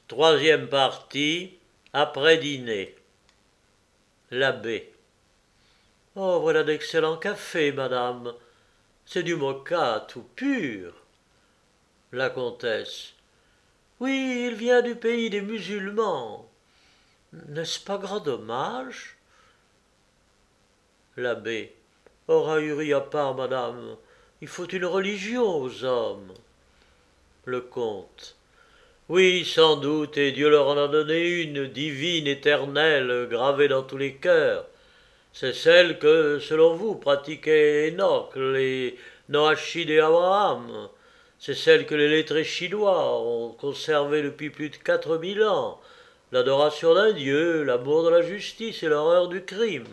Troisième partie, après dîner. L'abbé. Oh, voilà d'excellent café, madame. C'est du moka tout pur. La comtesse. Oui, il vient du pays des musulmans. N'est-ce pas grand dommage? L'abbé. Oh, raillerie à part, madame. Il faut une religion aux hommes. Le comte. Oui, sans doute, et Dieu leur en a donné une, divine, éternelle, gravée dans tous les cœurs. C'est celle que, selon vous, pratiquaient Enoch, les Noachide et Abraham. C'est celle que les lettrés chinois ont conservée depuis plus de 4000 ans. L'adoration d'un Dieu, l'amour de la justice et l'horreur du crime.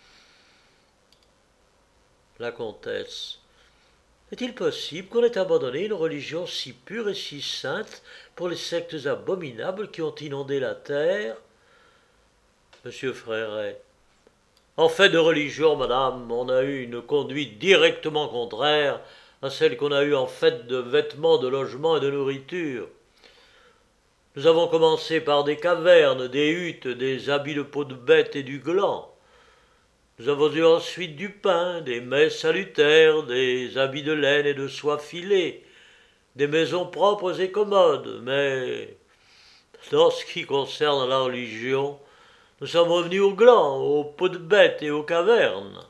La comtesse. Est-il possible qu'on ait abandonné une religion si pure et si sainte pour les sectes abominables qui ont inondé la terre? Monsieur Fréret. En fait de religion, madame, on a eu une conduite directement contraire à celle qu'on a eue en fait de vêtements, de logements et de nourriture. Nous avons commencé par des cavernes, des huttes, des habits de peau de bête et du gland. Nous avons eu ensuite du pain, des mets salutaires, des habits de laine et de soie filée, des maisons propres et commodes, mais dans ce qui concerne la religion, nous sommes revenus au gland, aux peaux de bête et aux cavernes.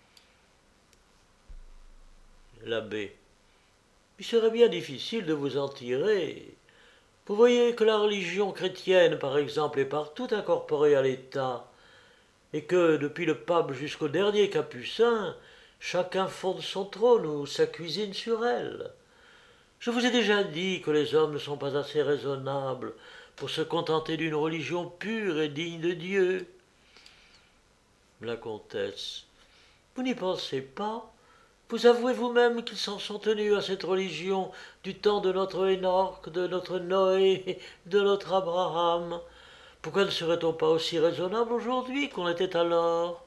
L'abbé. Il serait bien difficile de vous en tirer. Vous voyez que la religion chrétienne, par exemple, est partout incorporée à l'État, et que, depuis le pape jusqu'au dernier capucin, chacun fonde son trône ou sa cuisine sur elle. Je vous ai déjà dit que les hommes ne sont pas assez raisonnables pour se contenter d'une religion pure et digne de Dieu. La comtesse. Vous n'y pensez pas? Vous avouez vous-même qu'ils s'en sont tenus à cette religion du temps de notre Enoch, de notre Noé, de notre Abraham. Pourquoi ne serait-on pas aussi raisonnable aujourd'hui qu'on l'était alors?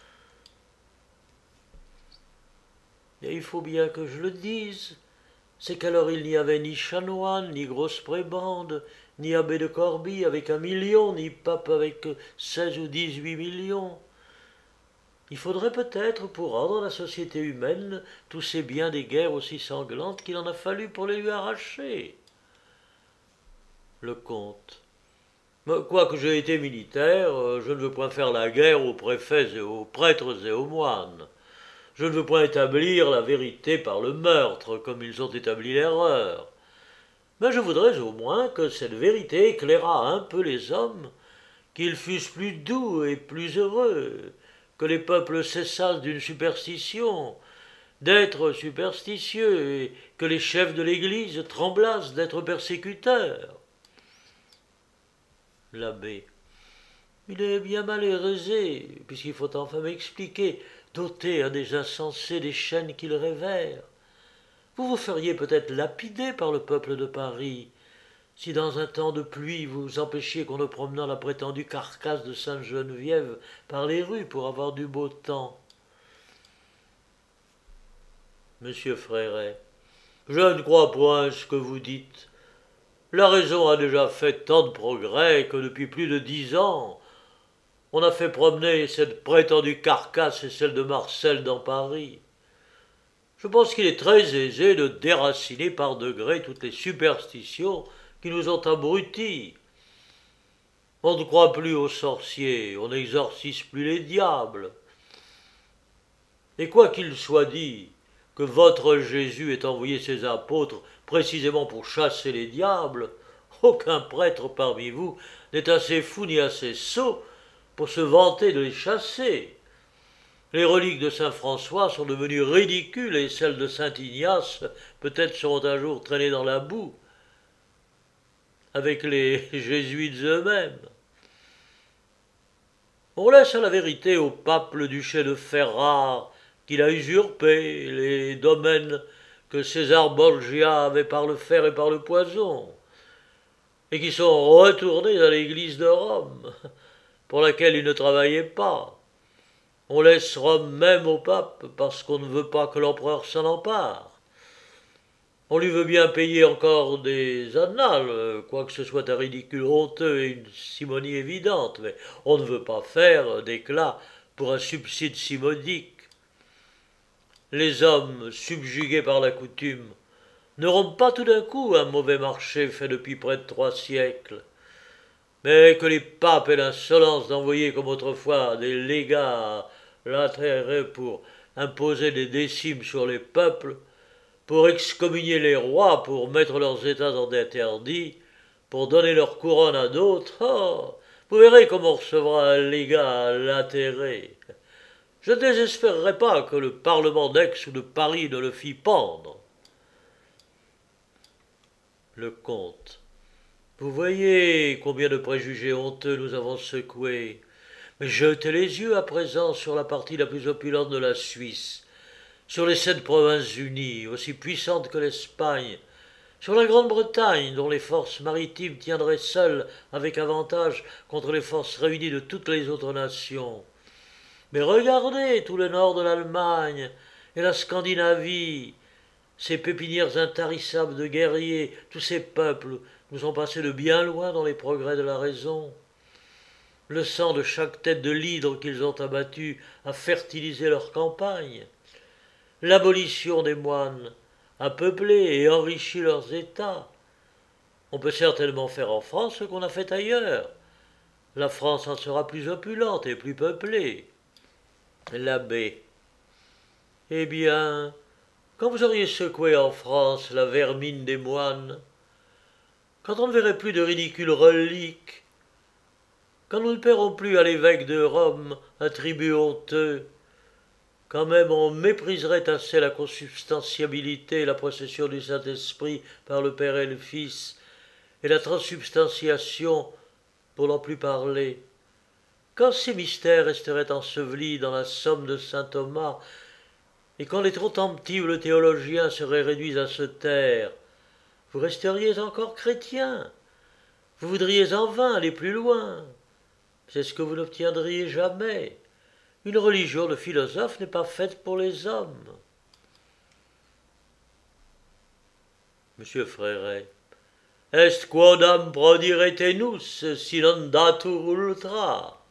Et il faut bien que je le dise. C'est qu'alors il n'y avait ni chanoine, ni grosse prébande, ni abbé de Corbie avec 1 million, ni pape avec 16 ou 18 millions. Il faudrait peut-être, pour rendre à la société humaine tous ces biens des guerres aussi sanglantes qu'il en a fallu pour les lui arracher. Le comte. Quoique j'ai été militaire, je ne veux point faire la guerre aux préfets et aux prêtres et aux moines. Je ne veux point établir la vérité par le meurtre, comme ils ont établi l'erreur. Mais je voudrais au moins que cette vérité éclairât un peu les hommes, qu'ils fussent plus doux et plus heureux, que les peuples cessassent d'une superstition, d'être superstitieux, et que les chefs de l'Église tremblassent d'être persécuteurs. L'abbé. Il est bien mal aisé, puisqu'il faut enfin m'expliquer, d'ôter à des insensés des chaînes qu'ils révèrent. Vous vous feriez peut-être lapider par le peuple de Paris, si dans un temps de pluie vous empêchiez qu'on ne promenât la prétendue carcasse de Sainte-Geneviève par les rues pour avoir du beau temps. Monsieur Fréret. Je ne crois point ce que vous dites. La raison a déjà fait tant de progrès que depuis plus de 10 ans, on a fait promener cette prétendue carcasse et celle de Marcel dans Paris. Je pense qu'il est très aisé de déraciner par degrés toutes les superstitions qui nous ont abrutis. On ne croit plus aux sorciers, on n'exorcise plus les diables. Et quoi qu'il soit dit, que votre Jésus ait envoyé ses apôtres précisément pour chasser les diables, aucun prêtre parmi vous n'est assez fou ni assez sot pour se vanter de les chasser. Les reliques de saint François sont devenues ridicules et celles de saint Ignace peut-être seront un jour traînées dans la boue avec les jésuites eux-mêmes. On laisse à la vérité au pape le duché de Ferrare qu'il a usurpé, les domaines que César Borgia avait par le fer et par le poison, et qui sont retournés à l'église de Rome, pour laquelle il ne travaillait pas. On laisse Rome même au pape parce qu'on ne veut pas que l'empereur s'en empare. On lui veut bien payer encore des annales, quoique ce soit un ridicule honteux et une simonie évidente, mais on ne veut pas faire d'éclat pour un subside si modique. Les hommes, subjugués par la coutume, n'auront pas tout d'un coup un mauvais marché fait depuis près de 3 siècles, mais que les papes aient l'insolence d'envoyer comme autrefois des légats latérés pour imposer des décimes sur les peuples, pour excommunier les rois, pour mettre leurs états en interdit, pour donner leur couronne à d'autres, oh, vous verrez comment on recevra un légat latéré. Je ne désespérerais pas que le Parlement d'Aix ou de Paris ne le fît pendre. Le comte. Vous voyez combien de préjugés honteux nous avons secoués. Mais jetez les yeux à présent sur la partie la plus opulente de la Suisse, sur les 7 provinces unies, aussi puissantes que l'Espagne, sur la Grande-Bretagne, dont les forces maritimes tiendraient seules avec avantage contre les forces réunies de toutes les autres nations. Mais regardez tout le nord de l'Allemagne et la Scandinavie, ces pépinières intarissables de guerriers, tous ces peuples nous ont passé de bien loin dans les progrès de la raison. Le sang de chaque tête de l'hydre qu'ils ont abattue a fertilisé leurs campagnes. L'abolition des moines a peuplé et enrichi leurs États. On peut certainement faire en France ce qu'on a fait ailleurs. La France en sera plus opulente et plus peuplée. L'abbé. Eh bien, quand vous auriez secoué en France la vermine des moines, quand on ne verrait plus de ridicules reliques, quand nous ne paierons plus à l'évêque de Rome un tribut honteux, quand même on mépriserait assez la consubstantiabilité et la procession du Saint-Esprit par le Père et le Fils, et la transsubstantiation, pour n'en plus parler, quand ces mystères resteraient ensevelis dans la somme de saint Thomas, et quand les contemptibles théologiens seraient réduits à se taire, vous resteriez encore chrétien. Vous voudriez en vain aller plus loin. C'est ce que vous n'obtiendriez jamais. Une religion de philosophe n'est pas faite pour les hommes. Monsieur Fréret. Est quodam prodire tenus, si non datur ultra.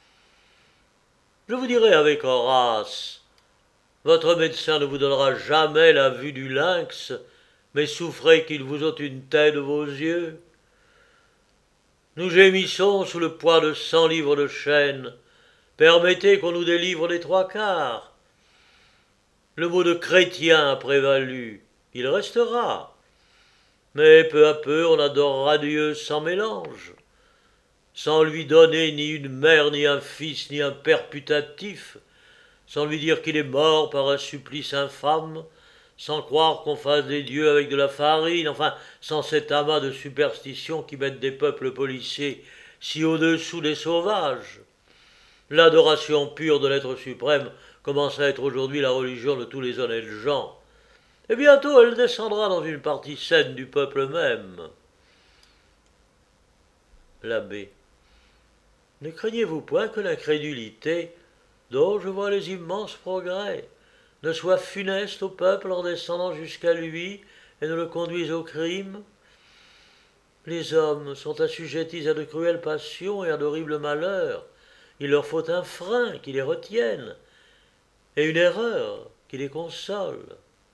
Je vous dirai avec Horace, votre médecin ne vous donnera jamais la vue du lynx, mais souffrez qu'il vous ôte une tête de vos yeux. Nous gémissons sous le poids de 100 livres de chaîne. Permettez qu'on nous délivre les 3/4. Le mot de chrétien a prévalu, il restera. Mais peu à peu on adorera Dieu sans mélange, sans lui donner ni une mère, ni un fils, ni un père putatif, sans lui dire qu'il est mort par un supplice infâme, sans croire qu'on fasse des dieux avec de la farine, enfin, sans cet amas de superstitions qui mettent des peuples policés si au-dessous des sauvages. L'adoration pure de l'être suprême commence à être aujourd'hui la religion de tous les honnêtes gens, et bientôt elle descendra dans une partie saine du peuple même. L'abbé. Ne craignez-vous point que l'incrédulité, dont je vois les immenses progrès, ne soit funeste au peuple en descendant jusqu'à lui et ne le conduise au crime? Les hommes sont assujettis à de cruelles passions et à d'horribles malheurs. Il leur faut un frein qui les retienne, et une erreur qui les console.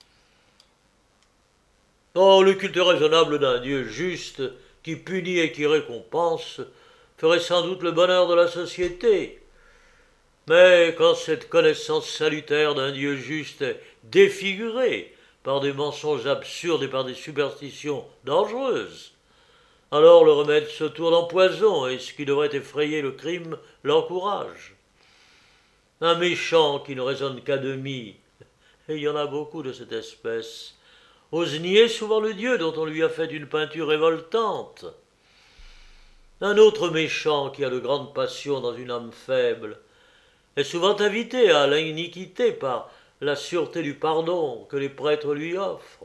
Oh, le culte raisonnable d'un Dieu juste, qui punit et qui récompense, ferait sans doute le bonheur de la société. Mais quand cette connaissance salutaire d'un Dieu juste est défigurée par des mensonges absurdes et par des superstitions dangereuses, alors le remède se tourne en poison, et ce qui devrait effrayer le crime l'encourage. Un méchant qui ne raisonne qu'à demi, et il y en a beaucoup de cette espèce, ose nier souvent le Dieu dont on lui a fait une peinture révoltante. Un autre méchant qui a de grandes passions dans une âme faible est souvent invité à l'iniquité par la sûreté du pardon que les prêtres lui offrent.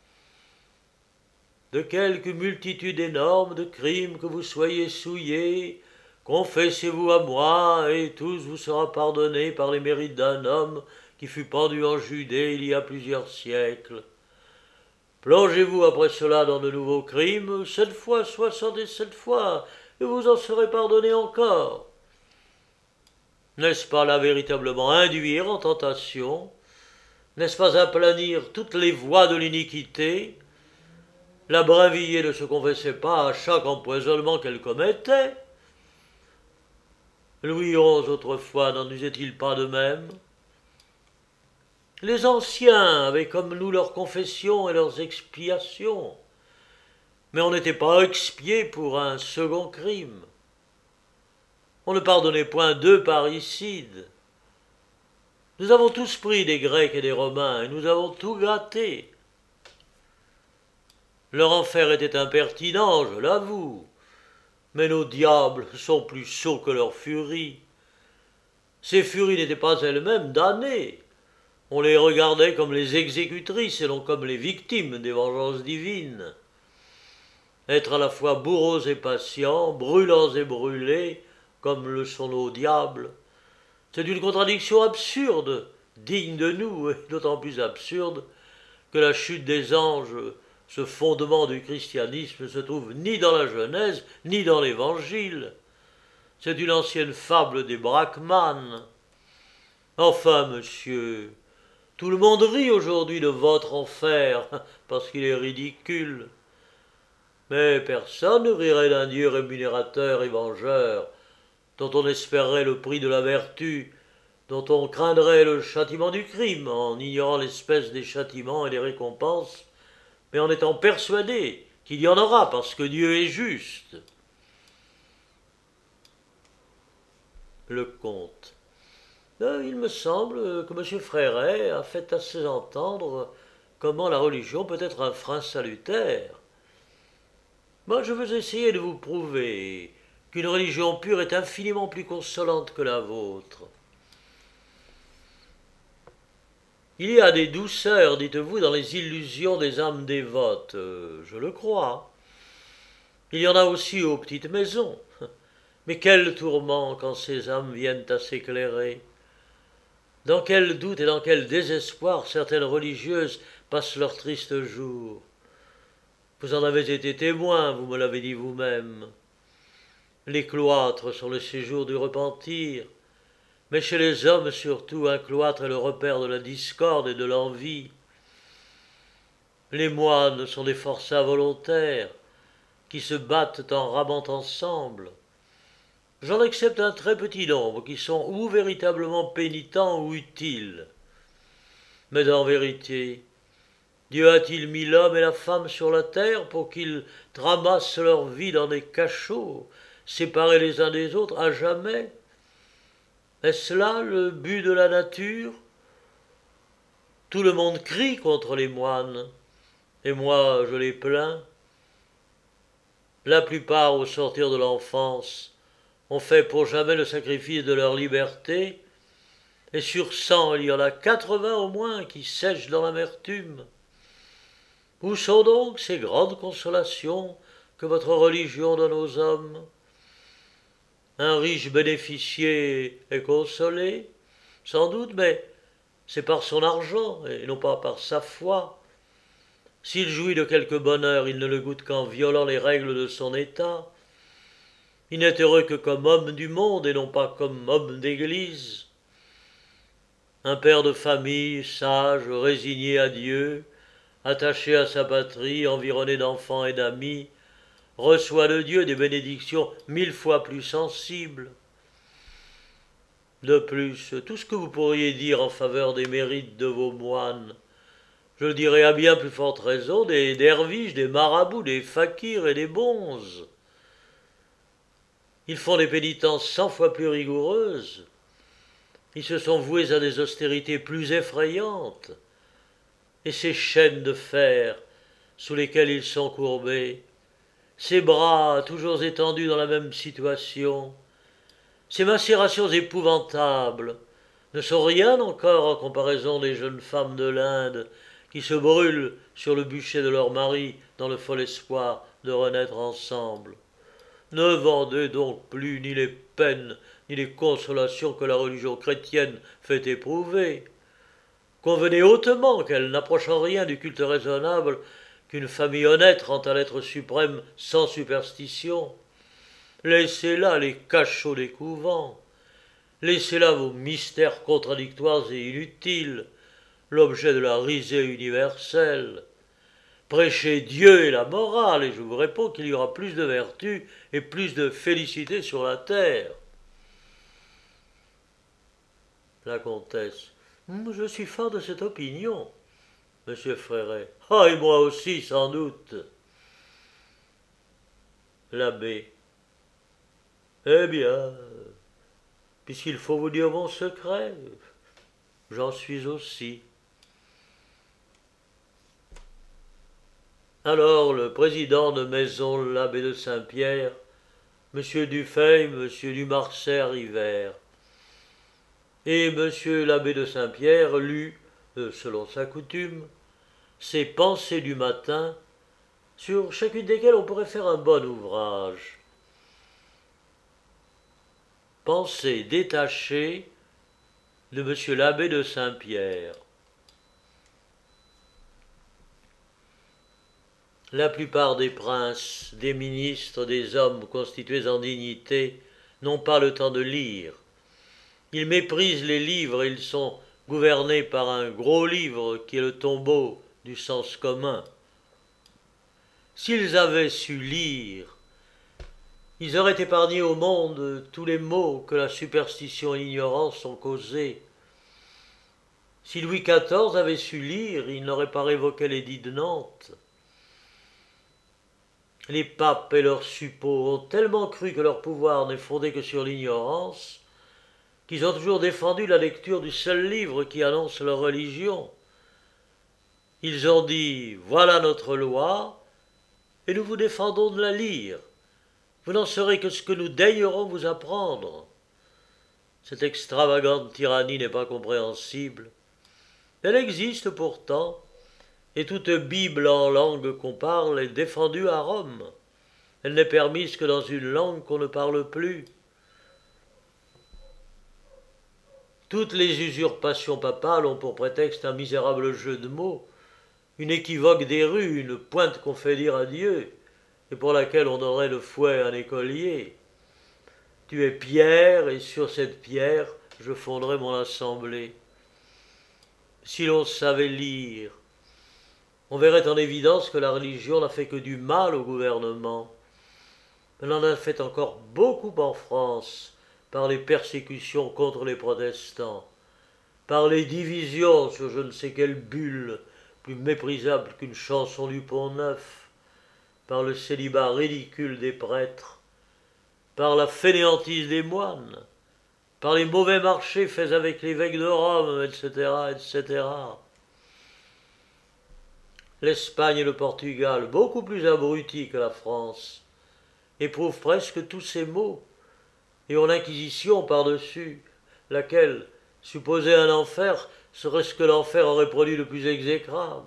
De quelque multitude énorme de crimes que vous soyez souillés, confessez-vous à moi, et tous vous sera pardonné par les mérites d'un homme qui fut pendu en Judée il y a plusieurs siècles. Plongez-vous après cela dans de nouveaux crimes, 7 fois, 67 fois, et vous en serez pardonné encore. N'est-ce pas là véritablement induire en tentation? N'est-ce pas aplanir toutes les voies de l'iniquité? La Brinvilliers ne se confessait pas à chaque empoisonnement qu'elle commettait. Louis XI autrefois n'en usait-il pas de même? Les anciens avaient comme nous leurs confessions et leurs expiations, mais on n'était pas expié pour un second crime. On ne pardonnait point deux parricides. Nous avons tous pris des Grecs et des Romains, et nous avons tout gratté. Leur enfer était impertinent, je l'avoue, mais nos diables sont plus sots que leur furie. Ces furies n'étaient pas elles-mêmes damnées. On les regardait comme les exécutrices et non comme les victimes des vengeances divines. Être à la fois bourreaux et patients, brûlants et brûlés, comme le sont nos diables, c'est une contradiction absurde, digne de nous, et d'autant plus absurde que la chute des anges, ce fondement du christianisme, ne se trouve ni dans la Genèse, ni dans l'Évangile. C'est une ancienne fable des Brachmanes. Enfin, monsieur, tout le monde rit aujourd'hui de votre enfer, parce qu'il est ridicule. Mais personne ne rirait d'un Dieu rémunérateur et vengeur, dont on espérerait le prix de la vertu, dont on craindrait le châtiment du crime, en ignorant l'espèce des châtiments et des récompenses, mais en étant persuadé qu'il y en aura parce que Dieu est juste. Le comte. Il me semble que M. Fréret a fait assez entendre comment la religion peut être un frein salutaire. Moi, je veux essayer de vous prouver qu'une religion pure est infiniment plus consolante que la vôtre. Il y a des douceurs, dites-vous, dans les illusions des âmes dévotes, je le crois. Il y en a aussi aux petites maisons. Mais quel tourment quand ces âmes viennent à s'éclairer! Dans quel doute et dans quel désespoir certaines religieuses passent leurs tristes jours! Vous en avez été témoin, vous me l'avez dit vous-même. Les cloîtres sont le séjour du repentir, mais chez les hommes surtout, un cloître est le repère de la discorde et de l'envie. Les moines sont des forçats volontaires qui se battent en ramant ensemble. J'en accepte un très petit nombre qui sont ou véritablement pénitents ou utiles. Mais en vérité, Dieu a-t-il mis l'homme et la femme sur la terre pour qu'ils ramassent leur vie dans des cachots, séparés les uns des autres à jamais? Est-ce là le but de la nature? Tout le monde crie contre les moines, et moi je les plains. La plupart, au sortir de l'enfance, ont fait pour jamais le sacrifice de leur liberté, et sur 100, il y en a 80 au moins qui sèchent dans l'amertume. Où sont donc ces grandes consolations que votre religion donne aux hommes? Un riche bénéficié est consolé, sans doute, mais c'est par son argent et non pas par sa foi. S'il jouit de quelque bonheur, il ne le goûte qu'en violant les règles de son état. Il n'est heureux que comme homme du monde et non pas comme homme d'église. Un père de famille, sage, résigné à Dieu, attaché à sa patrie, environné d'enfants et d'amis, reçoit de Dieu des bénédictions 1000 fois plus sensibles. De plus, tout ce que vous pourriez dire en faveur des mérites de vos moines, je le dirais à bien plus forte raison des derviches, des marabouts, des fakirs et des bonzes. Ils font des pénitences 100 fois plus rigoureuses. Ils se sont voués à des austérités plus effrayantes. Et ces chaînes de fer sous lesquelles ils sont courbés, ces bras toujours étendus dans la même situation, ces macérations épouvantables ne sont rien encore en comparaison des jeunes femmes de l'Inde qui se brûlent sur le bûcher de leur mari dans le fol espoir de renaître ensemble. Ne vendez donc plus ni les peines ni les consolations que la religion chrétienne fait éprouver. Convenez hautement qu'elle n'approche en rien du culte raisonnable qu'une famille honnête rend à l'être suprême sans superstition. Laissez là les cachots des couvents, laissez là vos mystères contradictoires et inutiles, l'objet de la risée universelle. Prêchez Dieu et la morale, et je vous réponds qu'il y aura plus de vertu et plus de félicité sur la terre. La comtesse. Je suis fort de cette opinion, monsieur Fréret. Ah, et moi aussi, sans doute. L'abbé. Eh bien, puisqu'il faut vous dire mon secret, j'en suis aussi. Alors le président de maison, l'abbé de Saint-Pierre, monsieur Dufeil, monsieur Dumarsais arrivèrent. Et monsieur l'abbé de Saint-Pierre lut, selon sa coutume, ses pensées du matin, sur chacune desquelles on pourrait faire un bon ouvrage. Pensées détachées de monsieur l'abbé de Saint-Pierre. La plupart des princes, des ministres, des hommes constitués en dignité n'ont pas le temps de lire. Ils méprisent les livres et ils sont gouvernés par un gros livre qui est le tombeau du sens commun. S'ils avaient su lire, ils auraient épargné au monde tous les maux que la superstition et l'ignorance ont causés. Si Louis XIV avait su lire, il n'aurait pas révoqué l'édit de Nantes. Les papes et leurs suppôts ont tellement cru que leur pouvoir n'est fondé que sur l'ignorance qu'ils ont toujours défendu la lecture du seul livre qui annonce leur religion. Ils ont dit « Voilà notre loi, et nous vous défendons de la lire. Vous n'en saurez que ce que nous daignerons vous apprendre. » Cette extravagante tyrannie n'est pas compréhensible. Elle existe pourtant, et toute Bible en langue qu'on parle est défendue à Rome. Elle n'est permise que dans une langue qu'on ne parle plus. Toutes les usurpations papales ont pour prétexte un misérable jeu de mots, une équivoque des rues, une pointe qu'on fait dire à Dieu, et pour laquelle on donnerait le fouet à un écolier. Tu es pierre, et sur cette pierre, je fonderai mon assemblée. Si l'on savait lire, on verrait en évidence que la religion n'a fait que du mal au gouvernement. Elle en a fait encore beaucoup en France, par les persécutions contre les protestants, par les divisions sur je ne sais quelle bulle, plus méprisable qu'une chanson du Pont-Neuf, par le célibat ridicule des prêtres, par la fainéantise des moines, par les mauvais marchés faits avec l'évêque de Rome, etc., etc. L'Espagne et le Portugal, beaucoup plus abrutis que la France, éprouvent presque tous ces maux, et ont l'Inquisition par-dessus, laquelle, supposait un enfer, serait ce que l'enfer aurait produit de plus exécrable.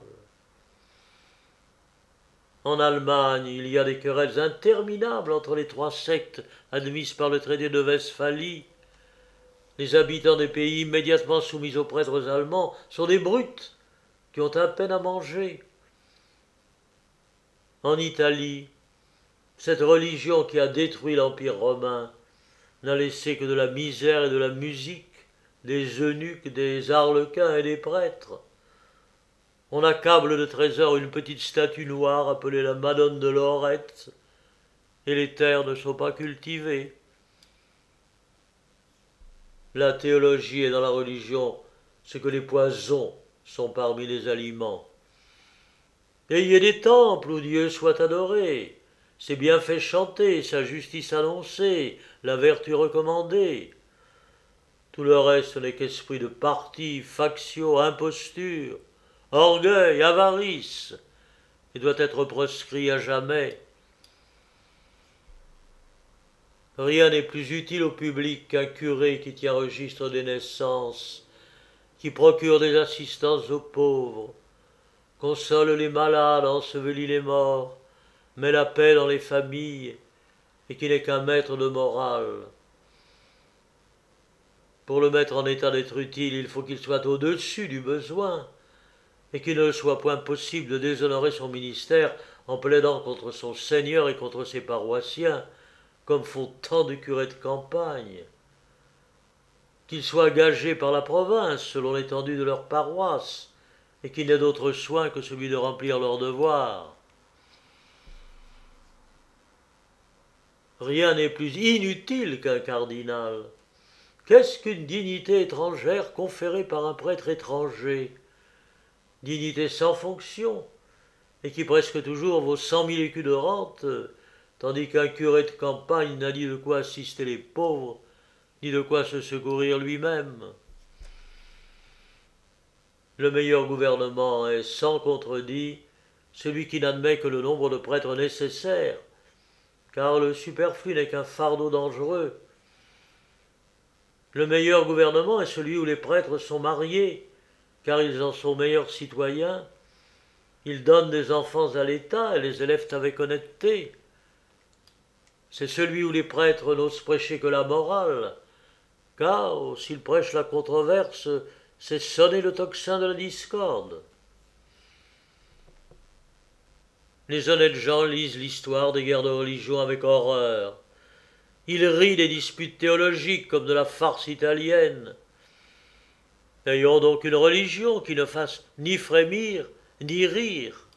En Allemagne, il y a des querelles interminables entre les trois sectes admises par le traité de Westphalie. Les habitants des pays immédiatement soumis aux prêtres allemands sont des brutes qui ont à peine à manger. En Italie, cette religion qui a détruit l'Empire romain n'a laissé que de la misère et de la musique, des eunuques, des arlequins et des prêtres. On accable de trésors une petite statue noire appelée la Madone de Lorette, et les terres ne sont pas cultivées. La théologie est dans la religion ce que les poisons sont parmi les aliments. Ayez des temples où Dieu soit adoré, ses bienfaits chantés, sa justice annoncée, la vertu recommandée. Tout le reste n'est qu'esprit de parti, faction, imposture, orgueil, avarice, et doit être proscrit à jamais. Rien n'est plus utile au public qu'un curé qui tient registre des naissances, qui procure des assistances aux pauvres, console les malades, ensevelit les morts, met la paix dans les familles, et qui n'est qu'un maître de morale. Pour le mettre en état d'être utile, il faut qu'il soit au-dessus du besoin, et qu'il ne soit point possible de déshonorer son ministère en plaidant contre son Seigneur et contre ses paroissiens, comme font tant de curés de campagne. Qu'ils soient gagés par la province selon l'étendue de leur paroisse, et qu'ils n'aient d'autre soin que celui de remplir leurs devoirs. Rien n'est plus inutile qu'un cardinal. Qu'est-ce qu'une dignité étrangère conférée par un prêtre étranger? Dignité sans fonction, et qui presque toujours vaut 100 000 écus de rente, tandis qu'un curé de campagne n'a ni de quoi assister les pauvres, ni de quoi se secourir lui-même. Le meilleur gouvernement est, sans contredit, celui qui n'admet que le nombre de prêtres nécessaires, car le superflu n'est qu'un fardeau dangereux. Le meilleur gouvernement est celui où les prêtres sont mariés, car ils en sont meilleurs citoyens. Ils donnent des enfants à l'État et les élèvent avec honnêteté. C'est celui où les prêtres n'osent prêcher que la morale, car s'ils prêchent la controverse, c'est sonner le tocsin de la discorde. Les honnêtes gens lisent l'histoire des guerres de religion avec horreur. Ils rient des disputes théologiques comme de la farce italienne. Ayons donc une religion qui ne fasse ni frémir, ni rire.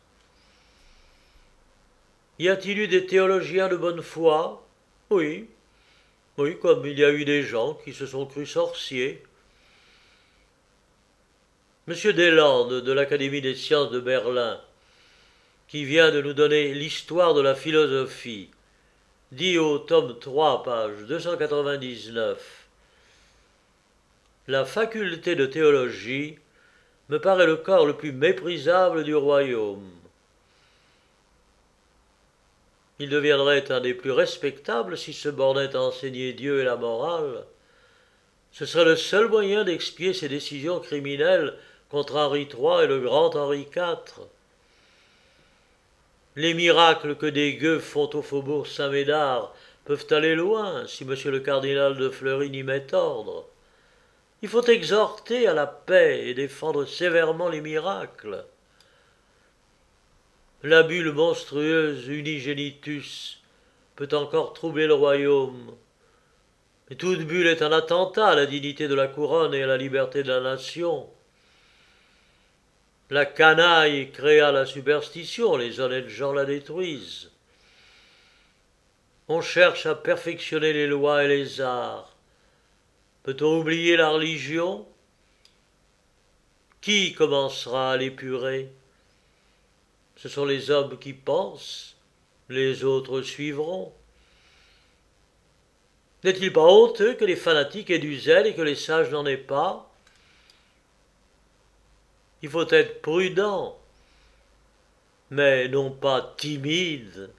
Y a-t-il eu des théologiens de bonne foi? Oui. Oui, comme il y a eu des gens qui se sont crus sorciers. M. Deslandes de l'Académie des sciences de Berlin, qui vient de nous donner l'histoire de la philosophie, dit au tome 3, page 299, « La faculté de théologie me paraît le corps le plus méprisable du royaume. Il deviendrait un des plus respectables s'il se bornait à enseigner Dieu et la morale. Ce serait le seul moyen d'expier ses décisions criminelles contre Henri III et le grand Henri IV. Les miracles que des gueux font au faubourg Saint-Médard peuvent aller loin si monsieur le cardinal de Fleury y met ordre. Il faut exhorter à la paix et défendre sévèrement les miracles. La bulle monstrueuse Unigenitus peut encore troubler le royaume. Mais toute bulle est un attentat à la dignité de la couronne et à la liberté de la nation. La canaille créa la superstition, les honnêtes gens la détruisent. On cherche à perfectionner les lois et les arts. Peut-on oublier la religion? Qui commencera à l'épurer? Ce sont les hommes qui pensent, les autres suivront. N'est-il pas honteux que les fanatiques aient du zèle et que les sages n'en aient pas? Il faut être prudent, mais non pas timide.